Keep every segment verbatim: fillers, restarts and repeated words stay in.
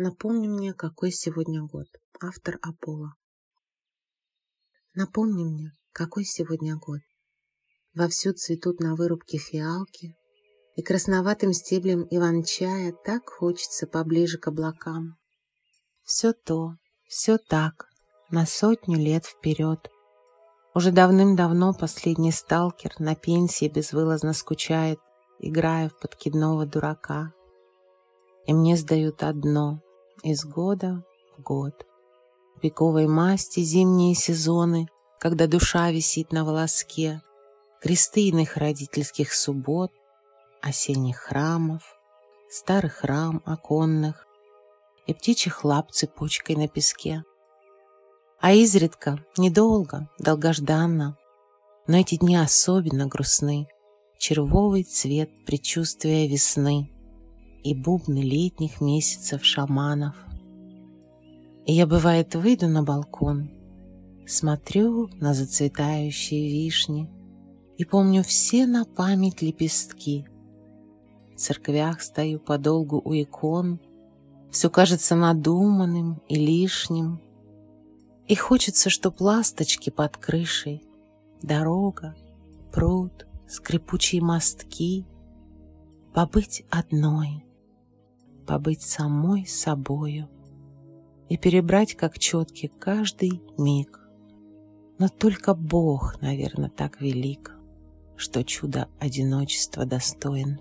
Напомни мне, какой сегодня год. Автор Аполло. Напомни мне, какой сегодня год. Вовсю цветут на вырубке фиалки, и красноватым стеблем иван-чая так хочется поближе к облакам. Все то, все так, на сотню лет вперед. Уже давным-давно последний сталкер на пенсии безвылазно скучает, играя в подкидного дурака. И мне сдают одно из года в год. Пиковой масти зимние сезоны, когда душа висит на волоске, кресты иных родительских суббот, осенних храмов, старых рам оконных и птичьих лап цепочкой на песке. А изредка, недолго, долгожданно, но эти дни особенно грустны, червовый цвет предчувствия весны и бубны летних месяцев шаманов. И я, бывает, выйду на балкон, смотрю на зацветающие вишни и помню все на память лепестки. В церквях стою подолгу у икон, все кажется надуманным и лишним, и хочется, чтоб ласточки под крышей, дорога, пруд, скрипучие мостки, побыть одной, побыть самой собою и перебрать, как четки, каждый миг. Но только Бог, наверное, так велик, что чудо одиночества достоин.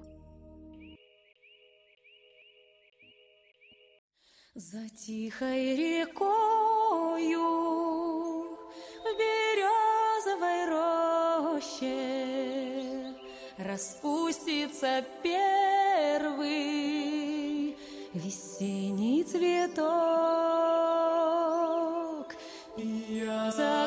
За тихой рекою в березовой роще распустится первый весенний цветок, и я за